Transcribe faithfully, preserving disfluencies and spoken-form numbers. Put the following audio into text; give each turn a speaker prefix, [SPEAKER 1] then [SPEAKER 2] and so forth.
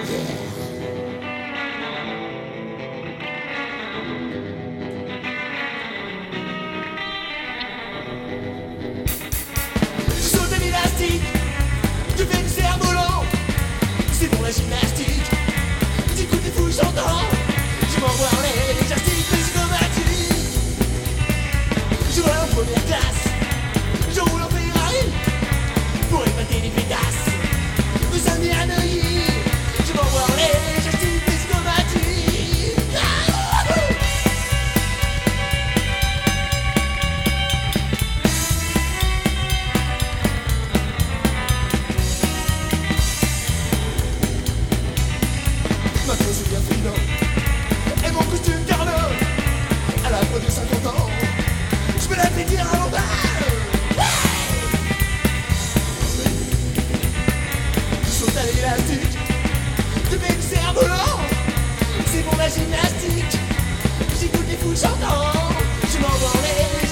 [SPEAKER 1] Je saute à l'élastique, je fais du cerf-volant. C'est pour la gymnastique, petit coup de fou j'entends. Je m'envoie en l'air, l'exercice psychomatique. Je vois en première classe, je roule en Ferrari pour épater les pétasses de Saint-Denis à Neuilly. Je m'envoie en l'air, l'exercice psychomatique. Ah, ah, maintenant je viens fouillant et mon costume Carlo à la peau de cinquante ans. Je me la fais dire à l'envers. Je saute à l'élastique, je fais du cerf-volant. C'est pour la gymnastique, j'écoute les fous j'entends. Je m'envoie en l'air.